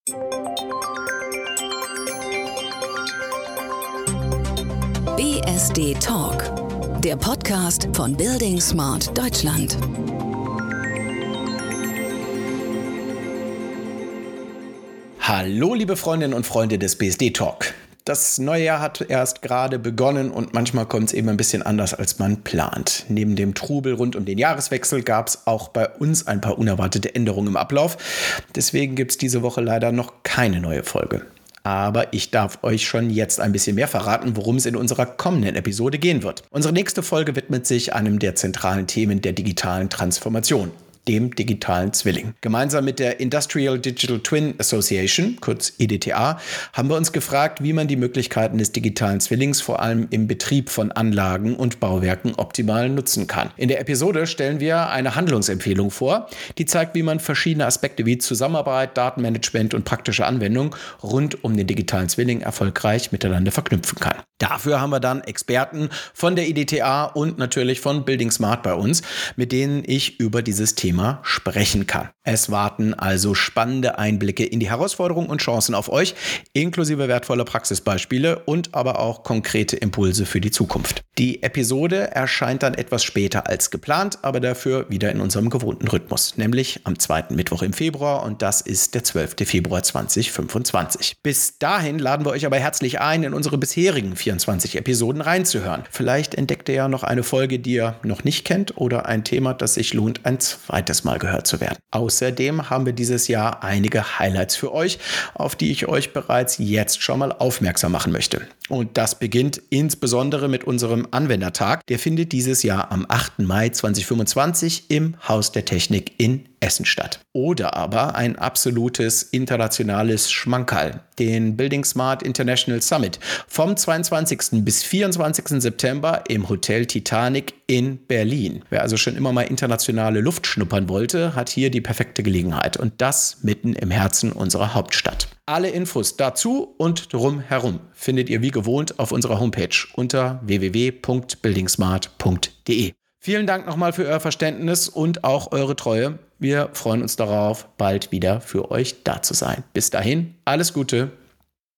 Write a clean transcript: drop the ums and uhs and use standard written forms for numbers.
BSD Talk, der Podcast von Building Smart Deutschland. Hallo liebe Freundinnen und Freunde des BSD Talk. Das neue Jahr hat erst gerade begonnen und manchmal kommt es eben ein bisschen anders, als man plant. Neben dem Trubel rund um den Jahreswechsel gab es auch bei uns ein paar unerwartete Änderungen im Ablauf. Deswegen gibt es diese Woche leider noch keine neue Folge. Aber ich darf euch schon jetzt ein bisschen mehr verraten, worum es in unserer kommenden Episode gehen wird. Unsere nächste Folge widmet sich einem der zentralen Themen der digitalen Transformation, dem digitalen Zwilling. Gemeinsam mit der Industrial Digital Twin Association, kurz IDTA, haben wir uns gefragt, wie man die Möglichkeiten des digitalen Zwillings vor allem im Betrieb von Anlagen und Bauwerken optimal nutzen kann. In der Episode stellen wir eine Handlungsempfehlung vor, die zeigt, wie man verschiedene Aspekte wie Zusammenarbeit, Datenmanagement und praktische Anwendung rund um den digitalen Zwilling erfolgreich miteinander verknüpfen kann. Dafür haben wir dann Experten von der IDTA und natürlich von Building Smart bei uns, mit denen ich über dieses Thema sprechen kann. Es warten also spannende Einblicke in die Herausforderungen und Chancen auf euch, inklusive wertvoller Praxisbeispiele und aber auch konkrete Impulse für die Zukunft. Die Episode erscheint dann etwas später als geplant, aber dafür wieder in unserem gewohnten Rhythmus, nämlich am zweiten Mittwoch im Februar, und das ist der 12. Februar 2025. Bis dahin laden wir euch aber herzlich ein, in unsere bisherigen 24 Episoden reinzuhören. Vielleicht entdeckt ihr ja noch eine Folge, die ihr noch nicht kennt, oder ein Thema, das sich lohnt, ein zweites Mal gehört zu werden. Außerdem haben wir dieses Jahr einige Highlights für euch, auf die ich euch bereits jetzt schon mal aufmerksam machen möchte. Und das beginnt insbesondere mit unserem Anwendertag. Der findet dieses Jahr am 8. Mai 2025 im Haus der Technik in Essen statt. Oder aber ein absolutes internationales Schmankerl, den Building Smart International Summit vom 22. bis 24. September im Hotel Titanic in Berlin. Wer also schon immer mal internationale Luft schnuppern wollte, hat hier die perfekte Gelegenheit, und das mitten im Herzen unserer Hauptstadt. Alle Infos dazu und drumherum findet ihr wie gewohnt auf unserer Homepage unter www.buildingsmart.de. Vielen Dank nochmal für euer Verständnis und auch eure Treue. Wir freuen uns darauf, bald wieder für euch da zu sein. Bis dahin, alles Gute.